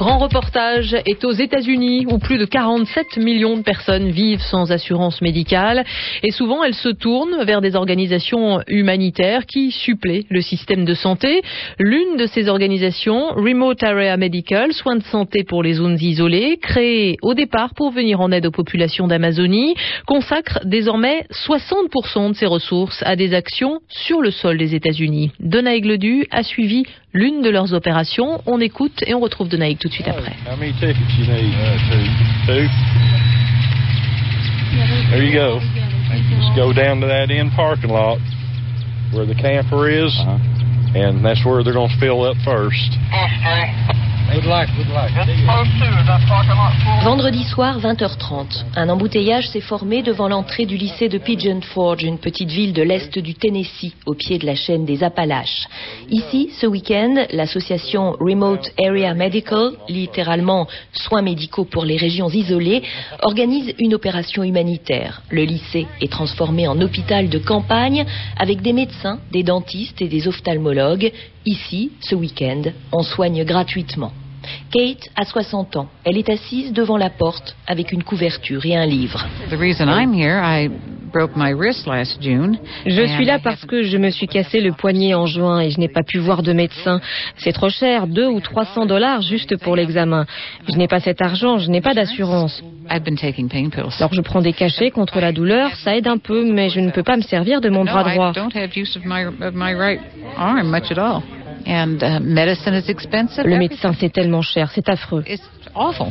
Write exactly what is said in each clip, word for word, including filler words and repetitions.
grand reportage est aux États-Unis où plus de quarante-sept millions de personnes vivent sans assurance médicale et souvent elles se tournent vers des organisations humanitaires qui suppléent le système de santé. L'une de ces organisations, Remote Area Medical, soins de santé pour les zones isolées, créée au départ pour venir en aide aux populations d'Amazonie, consacre désormais soixante pour cent de ses ressources à des actions sur le sol des États-Unis. Donaïg Ledu a suivi l'une de leurs opérations. On écoute et on retrouve Donaïg tout de suite après. How many tickets you need? Uh, two. Two? There you go. Just go down to that end parking lot where the camper is, uh-huh. and that's where they're going to fill up first. Good luck, good luck. Vendredi soir, vingt heures trente. Un embouteillage s'est formé devant l'entrée du lycée de Pigeon Forge, une petite ville de l'est du Tennessee, au pied de la chaîne des Appalaches. Ici, ce week-end, l'association Remote Area Medical, littéralement soins médicaux pour les régions isolées, organise une opération humanitaire. Le lycée est transformé en hôpital de campagne avec des médecins, des dentistes et des ophtalmologues. Ici, ce week-end, on soigne gratuitement. Kate a soixante ans. Elle est assise devant la porte avec une couverture et un livre. Je suis là parce que je me suis cassé le poignet en juin et je n'ai pas pu voir de médecin. C'est trop cher, deux ou trois cents dollars juste pour l'examen. Je n'ai pas cet argent, je n'ai pas d'assurance. Alors je prends des cachets contre la douleur, ça aide un peu, mais je ne peux pas me servir de mon bras droit. And uh, medicine is expensive. Le médecin, c'est tellement cher, c'est affreux. It's awful.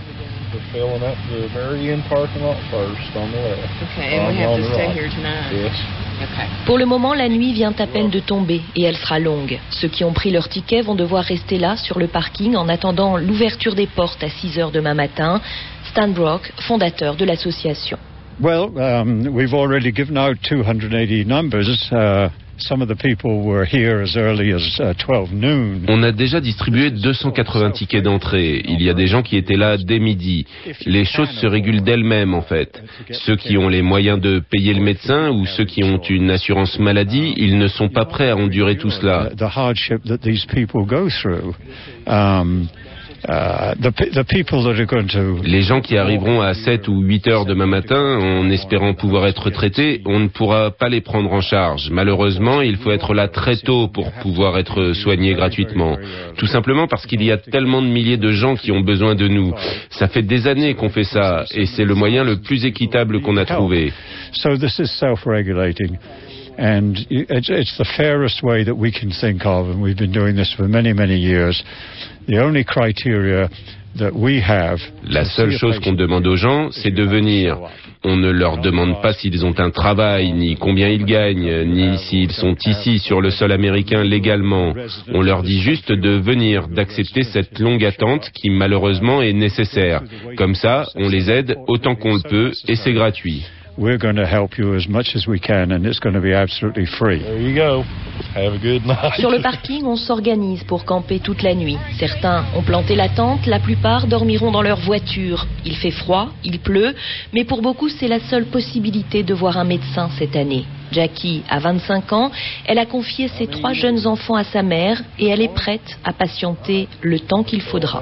Pour le moment, la nuit vient à peine de tomber et elle sera longue. Ceux qui ont pris leur ticket vont devoir rester là, sur le parking, en attendant l'ouverture des portes à six heures demain matin. Stan Brock, fondateur de l'association. Well, um, we've already given out two hundred eighty numbers. Uh... Some of the people were here as early as twelve noon. On a déjà distribué deux cent quatre-vingts tickets d'entrée. Il y a des gens qui étaient là dès midi. Les choses se régulent d'elles-mêmes en fait. Ceux qui ont les moyens de payer le médecin ou ceux qui ont une assurance maladie, ils ne sont pas prêts à endurer tout cela. The hardship that these people go through. Um, Uh, the, the people that are going to... Les gens qui arriveront à sept ou huit heures demain matin en espérant pouvoir être traités, on ne pourra pas les prendre en charge. Malheureusement, il faut être là très tôt pour pouvoir être soigné gratuitement. Tout simplement parce qu'il y a tellement de milliers de gens qui ont besoin de nous. Ça fait des années qu'on fait ça et c'est le moyen le plus équitable qu'on a trouvé. So this is self-regulating. And it's, it's the fairest way that we can think of, and we've been doing this for many, many years. The only criteria that we have. La seule chose qu'on demande aux gens, c'est de venir. On ne leur demande pas s'ils ont un travail, ni combien ils gagnent, ni s'ils sont ici sur le sol américain légalement. On leur dit juste de venir, d'accepter cette longue attente qui malheureusement est nécessaire. Comme ça, on les aide autant qu'on le peut et c'est gratuit. We're going to help you as much as we can and it's going to be absolutely free. There you go. Have a good night. Sur le parking, on s'organise pour camper toute la nuit. Certains ont planté la tente, la plupart dormiront dans leur voiture. Il fait froid, il pleut, mais pour beaucoup, c'est la seule possibilité de voir un médecin cette année. Jackie a vingt-cinq ans, elle a confié ses trois jeunes enfants à sa mère et elle est prête à patienter le temps qu'il faudra.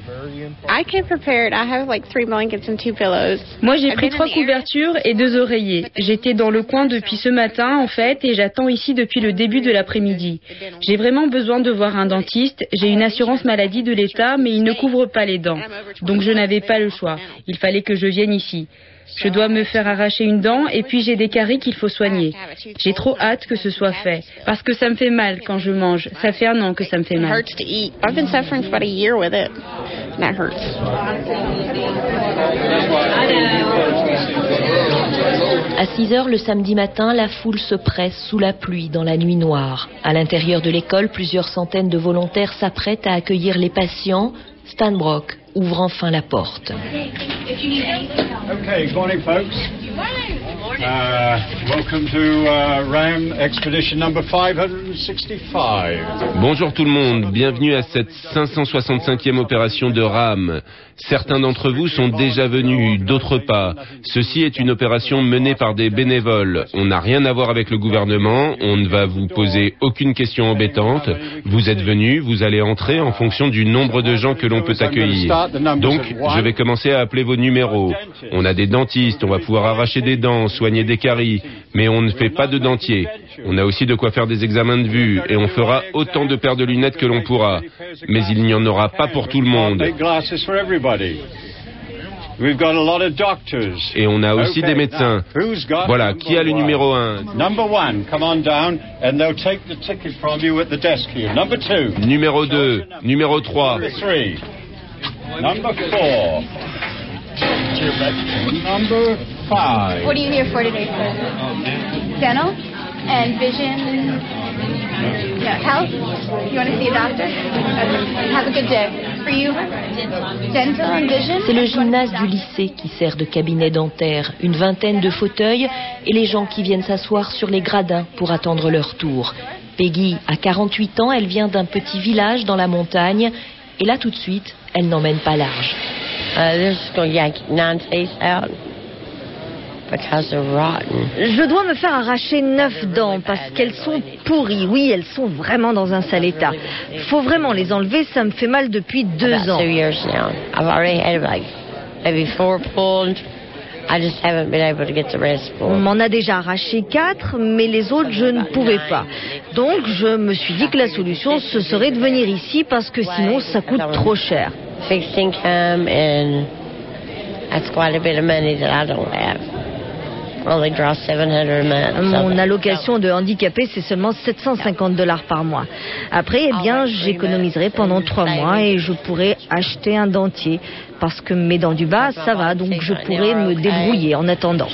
Moi, j'ai pris trois couvertures et deux oreillers. J'étais dans le coin depuis ce matin, en fait, et j'attends ici depuis le début de l'après-midi. J'ai vraiment besoin de voir un dentiste. J'ai une assurance maladie de l'État, mais il ne couvre pas les dents. Donc, je n'avais pas le choix. Il fallait que je vienne ici. Je dois me faire arracher une dent et puis j'ai des caries qu'il faut soigner. J'ai trop hâte que ce soit fait. Parce que ça me fait mal quand je mange. Ça fait un an que ça me fait mal. À six heures le samedi matin, la foule se presse sous la pluie dans la nuit noire. À l'intérieur de l'école, plusieurs centaines de volontaires s'apprêtent à accueillir les patients. Stan Brock ouvre enfin la porte. Okay, good morning, folks. Uh, welcome to uh, RAM Expedition number five sixty-five. Bonjour tout le monde, bienvenue à cette cinq cent soixante-cinquième opération de RAM. Certains d'entre vous sont déjà venus, d'autres pas. Ceci est une opération menée par des bénévoles. On n'a rien à voir avec le gouvernement, on ne va vous poser aucune question embêtante. Vous êtes venus, vous allez entrer en fonction du nombre de gens que l'on peut accueillir. Donc, je vais commencer à appeler vos numéros. On a des dentistes, on va pouvoir arracher des dents, soigner des caries, mais on ne fait pas de dentier. On a aussi de quoi faire des examens de vue et on fera autant de paires de lunettes que l'on pourra. Mais il n'y en aura pas pour tout le monde. Et on a aussi des médecins. Voilà, qui a le numéro un? Numéro deux, numéro trois. Number four. Number five. What are you here for today, sir? Dental and vision. Yeah, health. You want to see a doctor? Okay. Have a good day. For you, dental and vision. C'est le gymnase du lycée qui sert de cabinet dentaire. Une vingtaine de fauteuils et les gens qui viennent s'asseoir sur les gradins pour attendre leur tour. Peggy a quarante-huit ans, elle vient d'un petit village dans la montagne. Et là, tout de suite, elle n'emmène pas large. Je dois me faire arracher neuf dents parce qu'elles sont pourries. Oui, elles sont vraiment dans un sale état. Il faut vraiment les enlever, ça me fait mal depuis deux ans. On m'en a déjà arraché quatre, mais les autres, je ne pouvais pas. Donc, je me suis dit que la solution, ce serait de venir ici parce que sinon, ça coûte trop cher. Mon allocation de handicapé, c'est seulement sept cent cinquante dollars par mois. Après, eh bien, j'économiserai pendant trois mois et je pourrai acheter un dentier. Parce que mes dents du bas, ça va, donc je pourrai me débrouiller en attendant.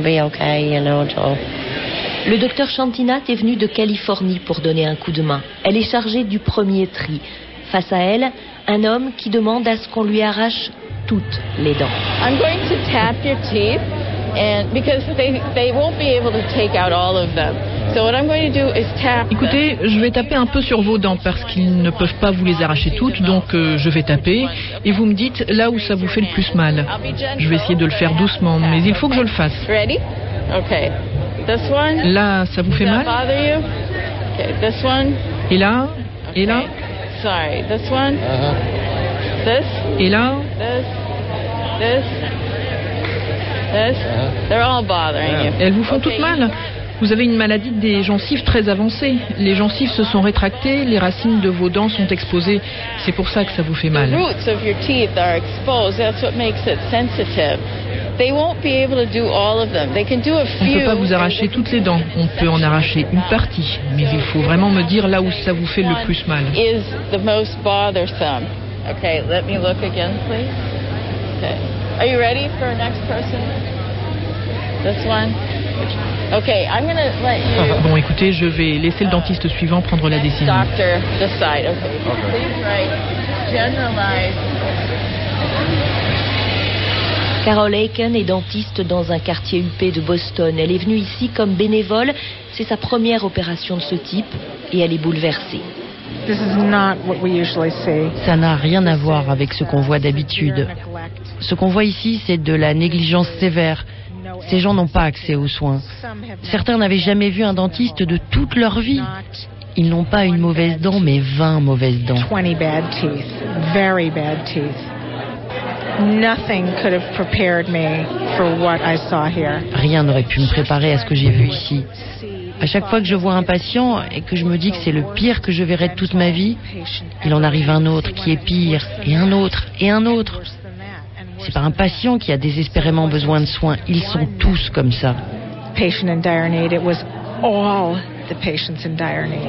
Le docteur Chantinat est venu de Californie pour donner un coup de main. Elle est chargée du premier tri. Face à elle, un homme qui demande à ce qu'on lui arrache toutes les dents. I'm going to tap your teeth. And because they they won't be able to take out all of them. So what I'm going to do is tap. Écoutez, je vais taper un peu sur vos dents parce qu'ils ne peuvent pas vous les arracher toutes, donc euh, je vais taper et vous me dites là où ça vous fait le plus mal. Je vais essayer de le faire doucement, mais il faut que je le fasse. Ready? Okay. This one. Là, ça vous fait mal? Bother you? Okay. This one. Et là? Et là? Sorry. This one. Uh-huh. This. Et là? This. This. They're all bothering you. Elles vous font toutes mal. Vous avez une maladie des gencives très avancée. Les gencives se sont rétractées, les racines de vos dents sont exposées. C'est pour ça que ça vous fait mal. The roots of your teeth are exposed. That's what makes it sensitive. They won't be able to do all of them. They can do a few. On ne peut pas vous arracher toutes les dents. On peut en arracher une partie, mais il faut vraiment me dire là où ça vous fait le plus mal. Is the most bothersome. Okay, let me look again, please. Okay. Are you ready for our next person? This one? Okay, I'm going to let you... Bon, écoutez, je vais laisser le dentiste suivant prendre la décision. Doctor decide. Okay. Please write generalized. Carol Aiken est dentiste dans un quartier huppé de Boston. Elle est venue ici comme bénévole. C'est sa première opération de ce type et elle est bouleversée. Ça n'a rien à voir avec ce qu'on voit d'habitude. Ce qu'on voit ici, c'est de la négligence sévère. Ces gens n'ont pas accès aux soins. Certains n'avaient jamais vu un dentiste de toute leur vie. Ils n'ont pas une mauvaise dent, mais vingt mauvaises dents. Rien n'aurait pu me préparer à ce que j'ai vu ici. À chaque fois que je vois un patient et que je me dis que c'est le pire que je verrai de toute ma vie, il en arrive un autre qui est pire, et un autre, et un autre. C'est pas un patient qui a désespérément besoin de soins, ils sont tous comme ça. Patient in dire need, it was all the patients in dire need.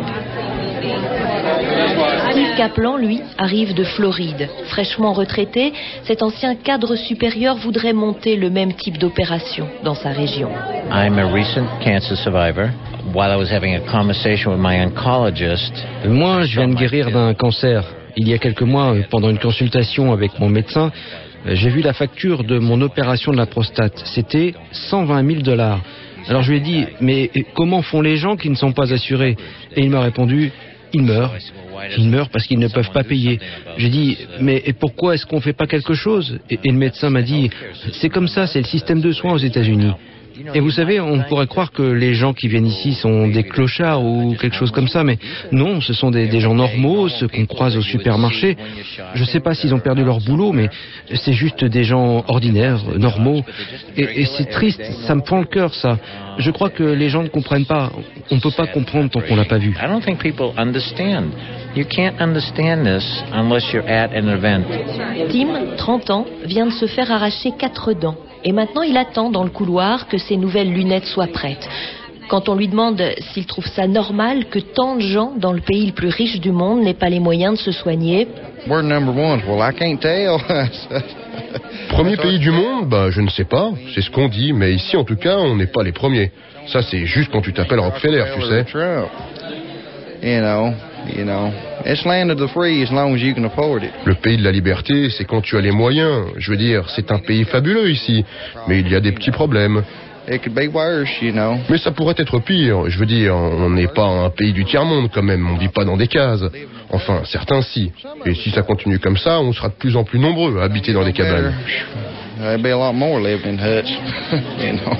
Steve Kaplan, lui, arrive de Floride. Fraîchement retraité, cet ancien cadre supérieur voudrait monter le même type d'opération dans sa région. I'm a recent cancer survivor. While I was having a conversation with my oncologist, moi, je viens de guérir d'un cancer. Il y a quelques mois, pendant une consultation avec mon médecin, j'ai vu la facture de mon opération de la prostate. C'était cent vingt mille dollars. Alors je lui ai dit, mais comment font les gens qui ne sont pas assurés? Et il m'a répondu, ils meurent. Ils meurent parce qu'ils ne peuvent pas payer. J'ai dit, mais pourquoi est-ce qu'on ne fait pas quelque chose? et, et le médecin m'a dit, c'est comme ça, c'est le système de soins aux États-Unis. Et vous savez, on pourrait croire que les gens qui viennent ici sont des clochards ou quelque chose comme ça, mais non, ce sont des, des gens normaux, ceux qu'on croise au supermarché. Je ne sais pas s'ils ont perdu leur boulot, mais c'est juste des gens ordinaires, normaux. Et, et c'est triste, ça me prend le cœur, ça. Je crois que les gens ne comprennent pas. On ne peut pas comprendre tant qu'on l'a pas vu. I don't think people understand. You can't understand this unless you're at an event. Tim, trente ans, vient de se faire arracher quatre dents. Et maintenant, il attend dans le couloir que ses nouvelles lunettes soient prêtes. Quand on lui demande s'il trouve ça normal que tant de gens dans le pays le plus riche du monde n'aient pas les moyens de se soigner. We're number one. Well, I can't tell. Premier pays du monde, bah je ne sais pas, c'est ce qu'on dit, mais ici en tout cas, on n'est pas les premiers. Ça c'est juste quand tu t'appelles Rockefeller, tu sais. You know, you know, it's land of the free as long as you can afford it. Le pays de la liberté, c'est quand tu as les moyens. Je veux dire, c'est un pays fabuleux ici, mais il y a des petits problèmes. It could be worse, you know. Mais ça pourrait être pire. Je veux dire, on n'est pas un pays du tiers-monde quand même. On vit pas dans des cases. Enfin, certains si. Et si ça continue comme ça, on sera de plus en plus nombreux à habiter dans des cabanes. There'd be a lot more living in huts, you know.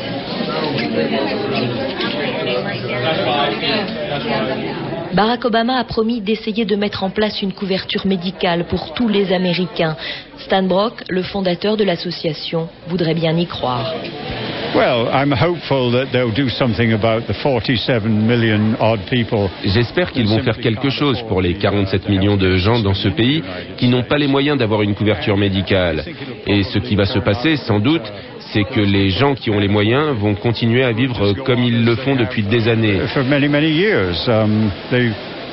Barack Obama a promis d'essayer de mettre en place une couverture médicale pour tous les Américains. Stan Brock, le fondateur de l'association, voudrait bien y croire. Well, I'm hopeful that they'll do something about the forty-seven million odd people. J'espère qu'ils vont faire quelque chose pour les quarante-sept millions de gens dans ce pays qui n'ont pas les moyens d'avoir une couverture médicale. Et ce qui va se passer, sans doute, c'est que les gens qui ont les moyens vont continuer à vivre comme ils le font depuis des années. For many, many years, um, they...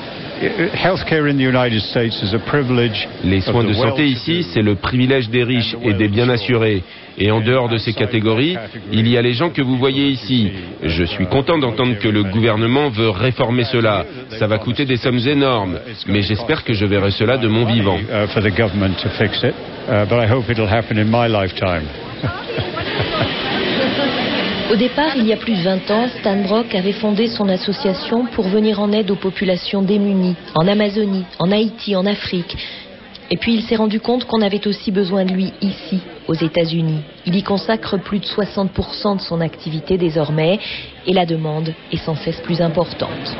Les soins de santé ici, c'est le privilège des riches et des bien assurés. Et en dehors de ces catégories, il y a les gens que vous voyez ici. Je suis content d'entendre que le gouvernement veut réformer cela. Ça va coûter des sommes énormes, mais j'espère que je verrai cela de mon vivant. Au départ, il y a plus de vingt ans, Stan Brock avait fondé son association pour venir en aide aux populations démunies, en Amazonie, en Haïti, en Afrique. Et puis il s'est rendu compte qu'on avait aussi besoin de lui ici, aux États-Unis. Il y consacre plus de soixante pour cent de son activité désormais, et la demande est sans cesse plus importante.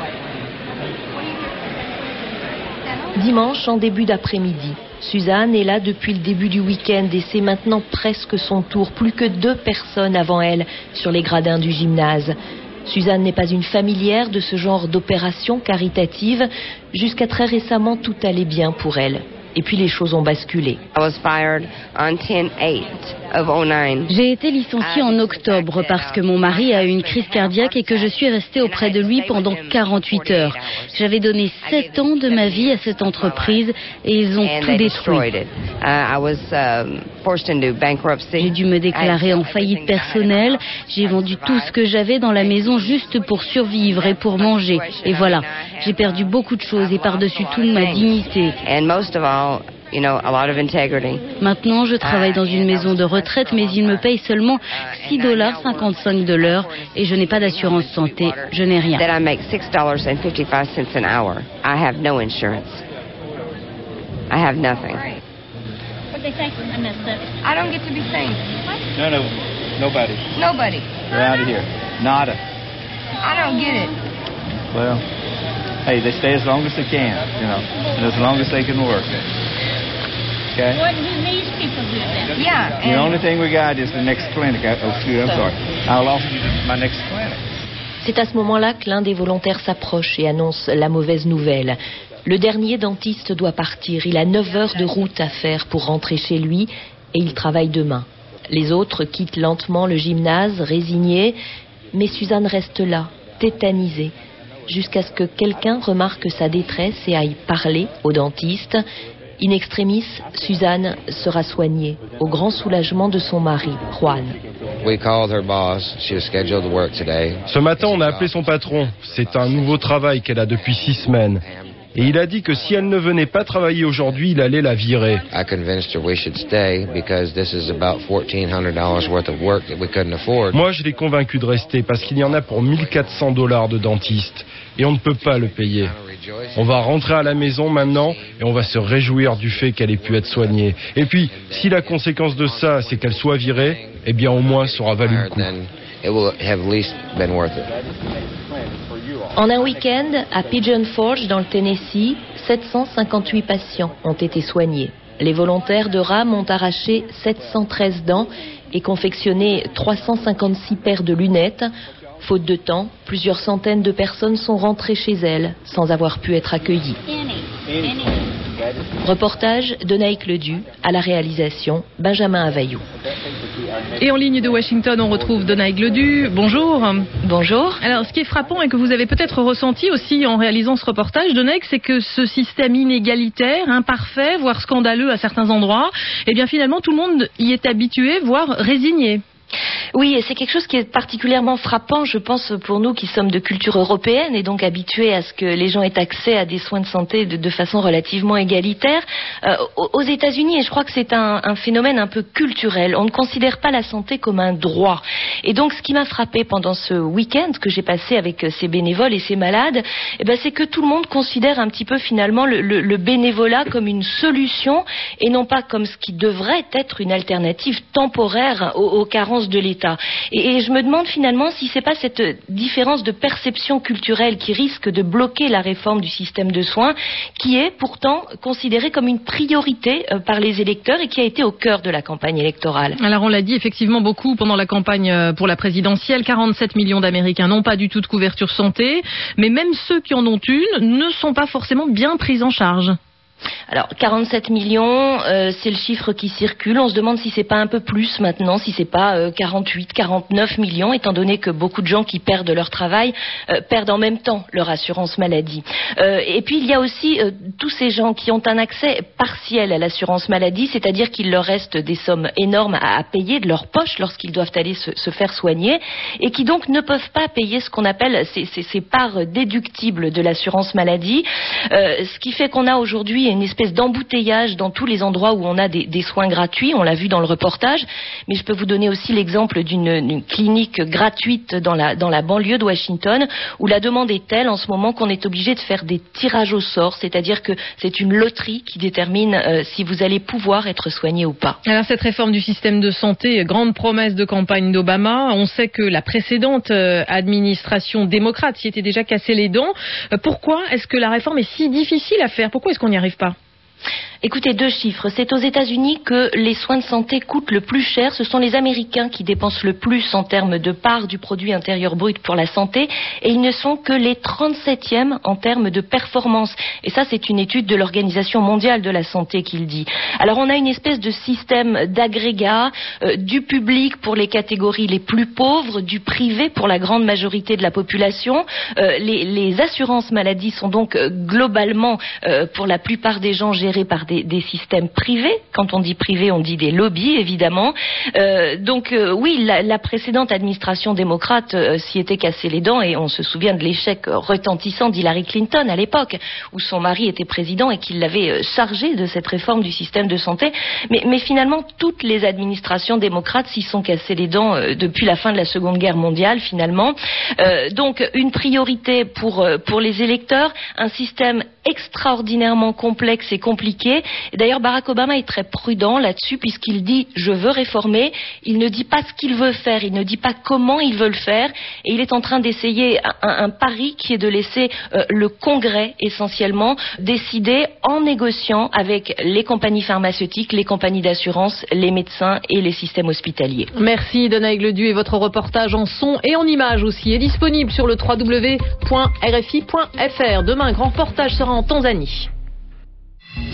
Dimanche, en début d'après-midi, Suzanne est là depuis le début du week-end et c'est maintenant presque son tour. Plus que deux personnes avant elle sur les gradins du gymnase. Suzanne n'est pas une familière de ce genre d'opération caritative. Jusqu'à très récemment, tout allait bien pour elle. Et puis les choses ont basculé. J'ai été licenciée en octobre parce que mon mari a eu une crise cardiaque et que je suis restée auprès de lui pendant quarante-huit heures. J'avais donné sept ans de ma vie à cette entreprise et ils ont tout détruit. J'ai dû me déclarer en faillite personnelle. J'ai vendu tout ce que j'avais dans la maison juste pour survivre et pour manger. Et voilà, j'ai perdu beaucoup de choses et par-dessus tout ma dignité. Maintenant, je travaille dans une maison de retraite, mais ils me payent seulement six dollars cinquante-cinq de l'heure et je n'ai pas d'assurance santé, je n'ai rien. I don't get to be seen. No, no, nobody. Nobody. They're out of here. Nada. I don't get it. Well, hey, they stay as long as they can, you know, and as long as they can work. Okay? What do these people do then? Yeah. The only thing we got is the next clinic. Oh, excuse me, I'm sorry. I'll offer you my next clinic. C'est à ce moment-là que l'un des volontaires s'approche et annonce la mauvaise nouvelle. Le dernier dentiste doit partir. Il a neuf heures de route à faire pour rentrer chez lui et il travaille demain. Les autres quittent lentement le gymnase, résignés, mais Suzanne reste là, tétanisée, jusqu'à ce que quelqu'un remarque sa détresse et aille parler au dentiste. In extremis, Suzanne sera soignée, au grand soulagement de son mari, Juan. Ce matin, on a appelé son patron. C'est un nouveau travail qu'elle a depuis six semaines. Et il a dit que si elle ne venait pas travailler aujourd'hui, il allait la virer. Moi, je l'ai convaincu de rester parce qu'il y en a pour mille quatre cents dollars de dentiste et on ne peut pas le payer. On va rentrer à la maison maintenant et on va se réjouir du fait qu'elle ait pu être soignée. Et puis, si la conséquence de ça, c'est qu'elle soit virée, eh bien au moins ça aura valu le coup. En un week-end, à Pigeon Forge, dans le Tennessee, sept cent cinquante-huit patients ont été soignés. Les volontaires de R A M ont arraché sept cent treize dents et confectionné trois cent cinquante-six paires de lunettes. Faute de temps, plusieurs centaines de personnes sont rentrées chez elles sans avoir pu être accueillies. Reportage de Naïk Ledu, à la réalisation Benjamin Availlou. Et en ligne de Washington, on retrouve Donaïg Ledu. Bonjour. Bonjour. Alors, ce qui est frappant et que vous avez peut-être ressenti aussi en réalisant ce reportage, Donaïg, c'est que ce système inégalitaire, imparfait, voire scandaleux à certains endroits, eh bien finalement tout le monde y est habitué, voire résigné. Oui, et c'est quelque chose qui est particulièrement frappant, je pense, pour nous qui sommes de culture européenne et donc habitués à ce que les gens aient accès à des soins de santé de, de façon relativement égalitaire. Euh, aux États-Unis, et je crois que c'est un, un phénomène un peu culturel, on ne considère pas la santé comme un droit. Et donc, ce qui m'a frappé pendant ce week-end que j'ai passé avec ces bénévoles et ces malades, eh ben, c'est que tout le monde considère un petit peu finalement le, le, le bénévolat comme une solution et non pas comme ce qui devrait être une alternative temporaire aux, aux carences de l'État. Et, et je me demande finalement si c'est pas cette différence de perception culturelle qui risque de bloquer la réforme du système de soins, qui est pourtant considérée comme une priorité euh, par les électeurs et qui a été au cœur de la campagne électorale. Alors on l'a dit effectivement beaucoup pendant la campagne pour la présidentielle, quarante-sept millions d'Américains n'ont pas du tout de couverture santé, mais même ceux qui en ont une ne sont pas forcément bien pris en charge. Alors, quarante-sept millions, euh, c'est le chiffre qui circule. On se demande si c'est pas un peu plus maintenant, si c'est pas euh, quarante-huit, quarante-neuf millions, étant donné que beaucoup de gens qui perdent leur travail euh, perdent en même temps leur assurance maladie. Euh, et puis, il y a aussi euh, tous ces gens qui ont un accès partiel à l'assurance maladie, c'est-à-dire qu'il leur reste des sommes énormes à, à payer de leur poche lorsqu'ils doivent aller se, se faire soigner, et qui donc ne peuvent pas payer ce qu'on appelle ces, ces, ces parts déductibles de l'assurance maladie, euh, ce qui fait qu'on a aujourd'hui une espèce d'embouteillage dans tous les endroits où on a des, des soins gratuits, on l'a vu dans le reportage, mais je peux vous donner aussi l'exemple d'une, d'une clinique gratuite dans la, dans la banlieue de Washington, où la demande est telle en ce moment qu'on est obligé de faire des tirages au sort, c'est-à-dire que c'est une loterie qui détermine euh, si vous allez pouvoir être soigné ou pas. Alors cette réforme du système de santé, grande promesse de campagne d'Obama, on sait que la précédente euh, administration démocrate s'y était déjà cassé les dents. Euh, pourquoi est-ce que la réforme est si difficile à faire ? Pourquoi est-ce qu'on n'y arrive pas ? Écoutez, deux chiffres. C'est aux États-Unis que les soins de santé coûtent le plus cher. Ce sont les Américains qui dépensent le plus en termes de part du produit intérieur brut pour la santé, et ils ne sont que les trente-septièmes en termes de performance. Et ça, c'est une étude de l'Organisation mondiale de la santé qui le dit. Alors, on a une espèce de système d'agrégat, euh, du public pour les catégories les plus pauvres, du privé pour la grande majorité de la population. Euh, les, les assurances maladie sont donc euh, globalement, euh, pour la plupart des gens, gérées par des Des, des systèmes privés. Quand on dit privé, on dit des lobbies, évidemment. Euh, donc euh, oui, la, la précédente administration démocrate euh, s'y était cassé les dents, et on se souvient de l'échec retentissant d'Hillary Clinton à l'époque, où son mari était président et qu'il l'avait euh, chargé de cette réforme du système de santé. Mais, mais finalement, toutes les administrations démocrates s'y sont cassées les dents euh, depuis la fin de la Seconde Guerre mondiale, finalement. Euh, donc une priorité pour, euh, pour les électeurs, un système extraordinairement complexe et compliqué. Et d'ailleurs, Barack Obama est très prudent là-dessus, puisqu'il dit « je veux réformer ». Il ne dit pas ce qu'il veut faire, il ne dit pas comment il veut le faire, et il est en train d'essayer un, un pari qui est de laisser euh, le Congrès, essentiellement, décider en négociant avec les compagnies pharmaceutiques, les compagnies d'assurance, les médecins et les systèmes hospitaliers. Merci Donaïg Ledu, et votre reportage en son et en images aussi est disponible sur le w w w point r f i point f r. Demain, un grand reportage sera en Tanzanie.